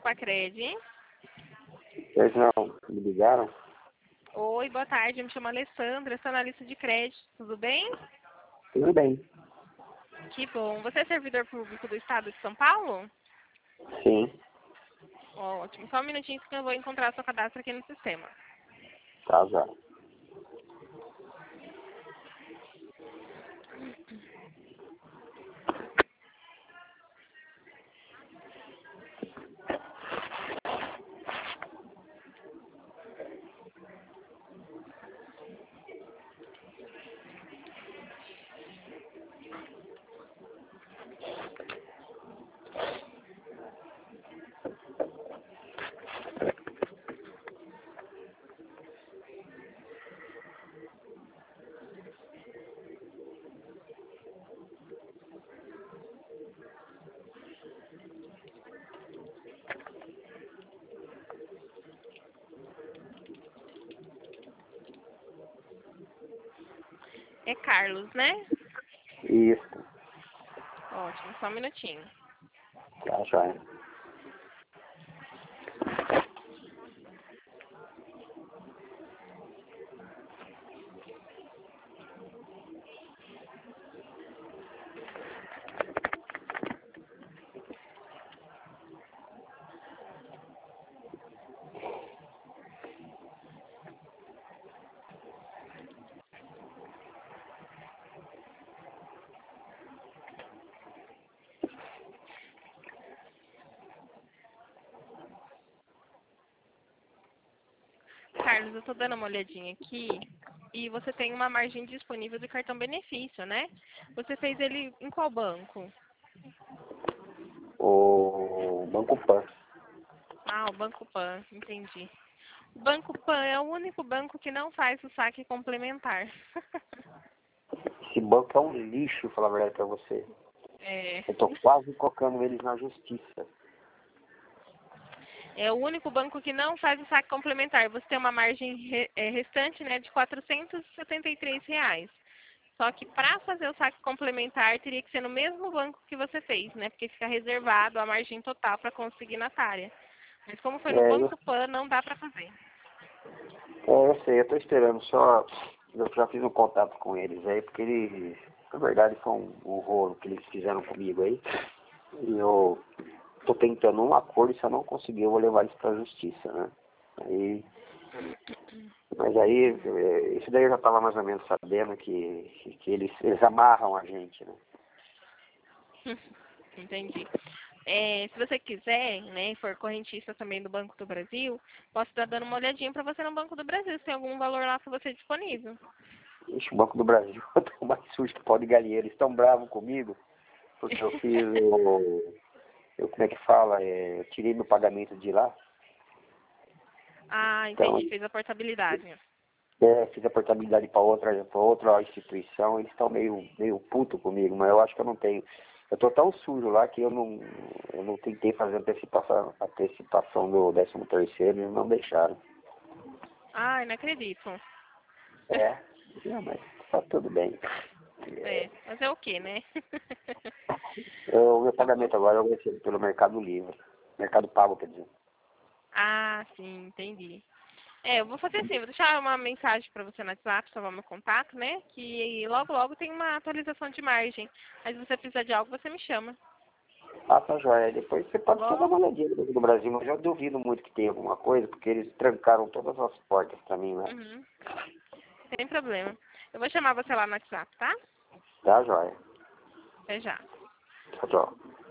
Copacred. Eles não me ligaram? Oi, boa tarde. Eu me chamo Alessandra, estou na lista de crédito. Tudo bem? Tudo bem. Que bom. Você é servidor público do Estado de São Paulo? Sim. Ótimo. Só um minutinho que eu vou encontrar seu cadastro aqui no sistema. Tá, já. É Carlos, né? Isso. Ótimo. Só um minutinho. Tá, já. Carlos, eu estou dando uma olhadinha aqui e você tem uma margem disponível de cartão benefício, né? Você fez ele em qual banco? O Banco Pan. Ah, o Banco Pan, entendi. O Banco Pan é o único banco que não faz o saque complementar. Esse banco é um lixo, falar a verdade pra você. É, Eu tô quase colocando eles na justiça. é o único banco que não faz o saque complementar. Você tem uma margem restante, né, de R$ 473. Só que para fazer o saque complementar teria que ser no mesmo banco que você fez, né? Porque fica reservado a margem total para consignatária. Mas como foi no É, eu, Banco Pan, não dá para fazer. eu sei, eu tô esperando só. Eu já fiz um contato com eles aí, porque eles, na verdade, foi um rolo que eles fizeram comigo aí. E eu tô tentando um acordo e se eu não conseguir, eu vou levar eles pra justiça, né? Aí, mas aí, isso daí eu já tava mais ou menos sabendo que eles amarram a gente, né? Entendi. Se você quiser, né, e for correntista também do Banco do Brasil, posso estar dando uma olhadinha para você no Banco do Brasil, se tem algum valor lá para você disponível. Ixi, o Banco do Brasil, eu tô mais sujo que pau de galinheiro. Eles estão bravos comigo, porque eu fiz como é que fala? Eu tirei meu pagamento de lá. Ah, Então, entendi, fez a portabilidade. fiz a portabilidade para outra instituição. Eles estão meio puto comigo, mas eu acho que eu não tenho. Eu tô tão sujo lá que eu não tentei fazer antecipação do 13º, eles não deixaram. Ai, não acredito. É, não, mas tá tudo bem. Mas é o quê, né? O meu pagamento agora eu recebo pelo Mercado Livre. Mercado Pago, quer dizer. Ah, sim, entendi. Eu vou fazer assim, vou deixar uma mensagem para você no WhatsApp, salvar meu contato, né? Que logo, logo tem uma atualização de margem. Mas se você precisar de algo, você me chama. Ah, tá joia. Depois você Tá pode até dar bom? uma olhadinha no Banco do Brasil, mas eu duvido muito que tenha alguma coisa, porque eles trancaram todas as portas pra mim, né? Uhum. Sem problema. Eu vou chamar você lá no WhatsApp, tá? Tá joia. Até já. Tchau, tchau.